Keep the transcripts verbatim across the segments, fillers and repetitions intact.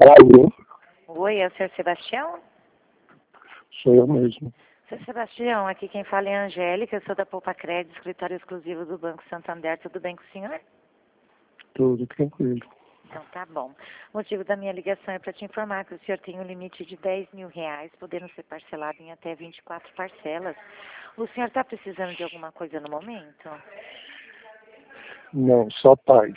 Alô, Oi, é o senhor Sebastião? sou eu mesmo. Senhor Sebastião, aqui quem fala é a Angélica, eu sou da Poupa Crédito, escritório exclusivo do Banco Santander. Tudo bem com o senhor? Tudo tranquilo. Então tá bom. O motivo da minha ligação é para te informar que o senhor tem um limite de dez mil reais, podendo ser parcelado em até vinte e quatro parcelas. O senhor está precisando de alguma coisa no momento? Não, só paz.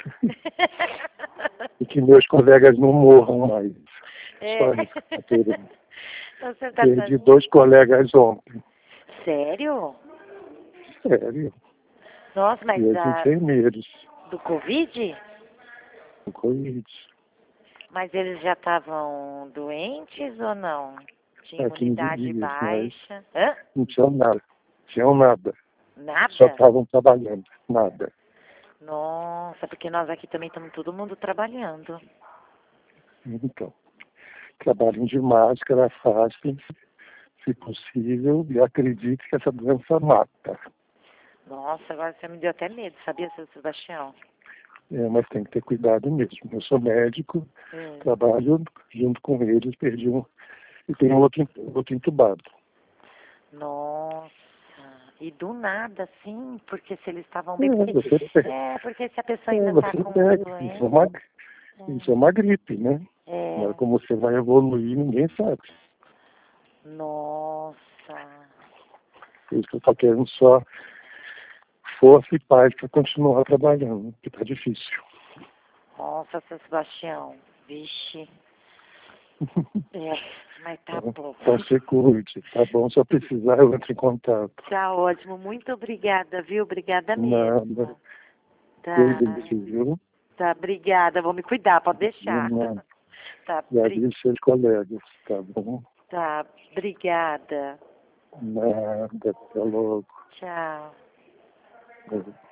E que meus colegas não morram mais. É. Só isso que eu tô querendo. Então, o senhor tá Perdi dando- dois colegas ontem. Sério? Sério. Nossa, mas Dois da, enfermeiros. do Covid? Com Covid. Mas eles já estavam doentes ou não? Tinha Há quinze imunidade dias, mas baixa? Hã? não tinham nada. Tinham nada. Só Nada? estavam trabalhando. Nada. Nossa, porque nós aqui também estamos todo mundo trabalhando. Então, trabalhem de máscara, afastem-se, se possível, e acredite que essa doença mata. Nossa, agora você me deu até medo, sabia, seu Sebastião? É, mas tem que ter cuidado mesmo. Eu sou médico, Hum. trabalho junto com eles, perdi um. E tem outro, outro entubado. Nossa, e do nada, assim, porque se eles estavam bem... É, Porque, você pega. é, porque se a pessoa É, ainda está você com uma pega. Isso é uma, doença... isso é uma gripe, né? É, Mas como você vai evoluir, ninguém sabe. nossa... Por isso que eu estou querendo só força e paz para continuar trabalhando, que está difícil. Nossa, seu Sebastião, vixe... É, mas tá Então, bom. então se cuide, tá bom? Se eu precisar, eu entro em contato. Tá ótimo. Muito obrigada, viu? Obrigada Nada. mesmo. Tá, Cuide-se, viu? tá, obrigada. Vou me cuidar, pode deixar. Nada. Tá, E bri... avise seus colegas, tá bom? tá, obrigada. Nada, até logo. Tchau.